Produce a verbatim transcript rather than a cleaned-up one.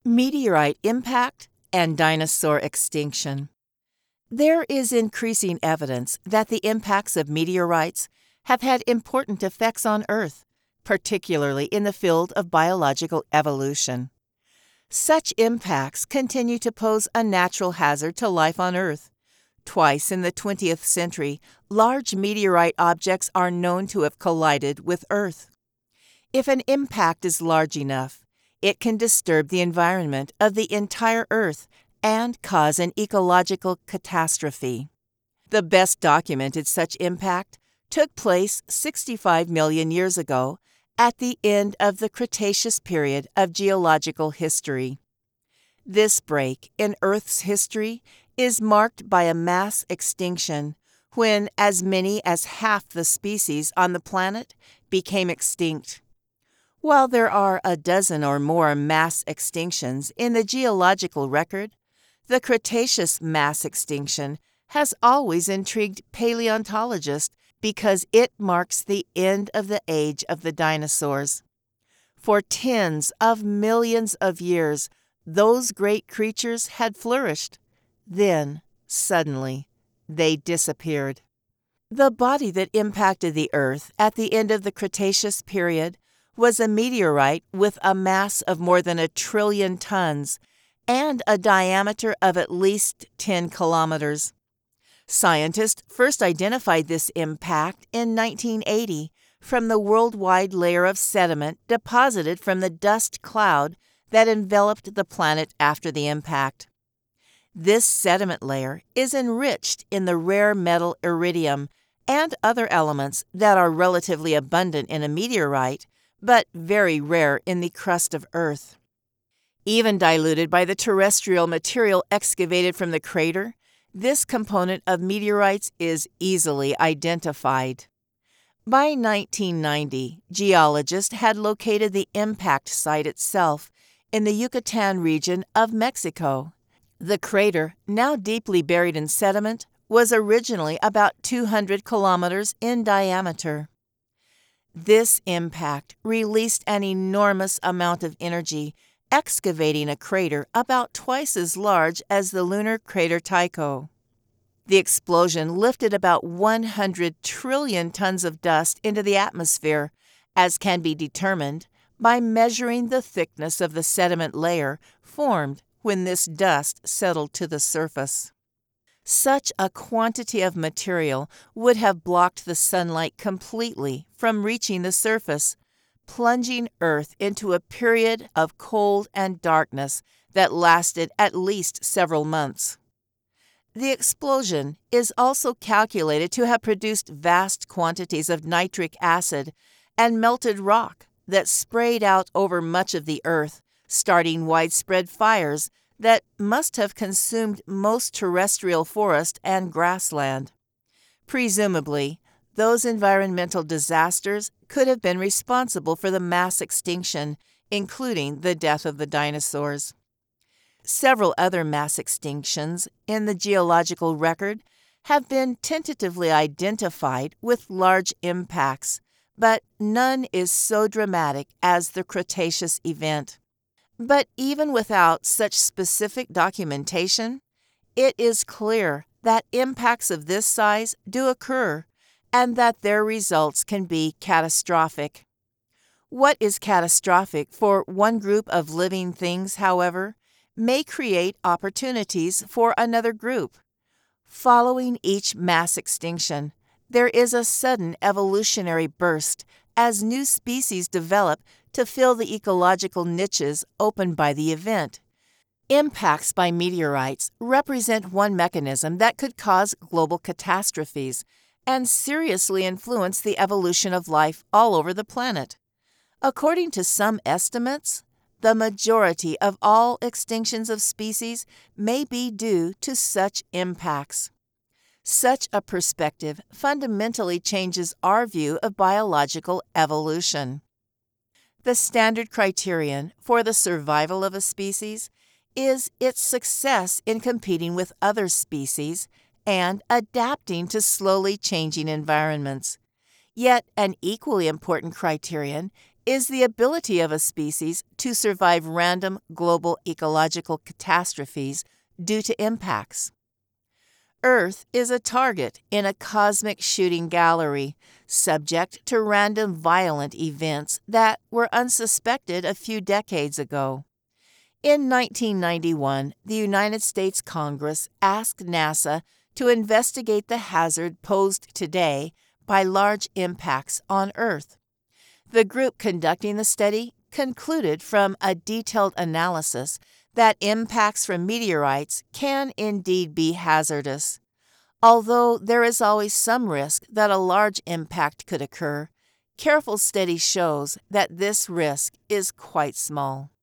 Meteorite impact and dinosaur extinction. There is increasing evidence that the impacts of meteorites have had important effects on Earth, particularly in the field of biological evolution. Such impacts continue to pose a natural hazard to life on Earth. Twice in the twentieth century, large meteorite objects are known to have collided with Earth. If an impact is large enough, it can disturb the environment of the entire Earth and cause an ecological catastrophe. The best documented such impact took place sixty-five million years ago at the end of the Cretaceous period of geological history. This break in Earth's history is marked by a mass extinction when as many as half the species on the planet became extinct. While there are a dozen or more mass extinctions in the geological record, the Cretaceous mass extinction has always intrigued paleontologists because it marks the end of the age of the dinosaurs. For tens of millions of years, those great creatures had flourished. Then, suddenly, they disappeared. The body that impacted the Earth at the end of the Cretaceous period was a meteorite with a mass of more than a trillion tons and a diameter of at least ten kilometers. Scientists first identified this impact in nineteen eighty from the worldwide layer of sediment deposited from the dust cloud that enveloped the planet after the impact. This sediment layer is enriched in the rare metal iridium and other elements that are relatively abundant in a meteorite, but very rare in the crust of Earth. Even diluted by the terrestrial material excavated from the crater, this component of meteorites is easily identified. By nineteen ninety, geologists had located the impact site itself in the Yucatan region of Mexico. The crater, now deeply buried in sediment, was originally about two hundred kilometers in diameter. This impact released an enormous amount of energy, excavating a crater about twice as large as the lunar crater Tycho. The explosion lifted about one hundred trillion tons of dust into the atmosphere, as can be determined by measuring the thickness of the sediment layer formed when this dust settled to the surface. Such a quantity of material would have blocked the sunlight completely from reaching the surface, plunging Earth into a period of cold and darkness that lasted at least several months. The explosion is also calculated to have produced vast quantities of nitric acid and melted rock that sprayed out over much of the Earth, starting widespread fires that must have consumed most terrestrial forest and grassland. Presumably, those environmental disasters could have been responsible for the mass extinction, including the death of the dinosaurs. Several other mass extinctions in the geological record have been tentatively identified with large impacts, but none is so dramatic as the Cretaceous event. But even without such specific documentation, it is clear that impacts of this size do occur and that their results can be catastrophic. What is catastrophic for one group of living things, however, may create opportunities for another group. Following each mass extinction, there is a sudden evolutionary burst as new species develop to fill the ecological niches opened by the event. Impacts by meteorites represent one mechanism that could cause global catastrophes and seriously influence the evolution of life all over the planet. According to some estimates, the majority of all extinctions of species may be due to such impacts. Such a perspective fundamentally changes our view of biological evolution. The standard criterion for the survival of a species is its success in competing with other species and adapting to slowly changing environments. Yet an equally important criterion is the ability of a species to survive random global ecological catastrophes due to impacts. Earth is a target in a cosmic shooting gallery, subject to random violent events that were unsuspected a few decades ago. In nineteen ninety-one, the United States Congress asked NASA to investigate the hazard posed today by large impacts on Earth. The group conducting the study concluded from a detailed analysis that impacts from meteorites can indeed be hazardous. Although there is always some risk that a large impact could occur, careful study shows that this risk is quite small.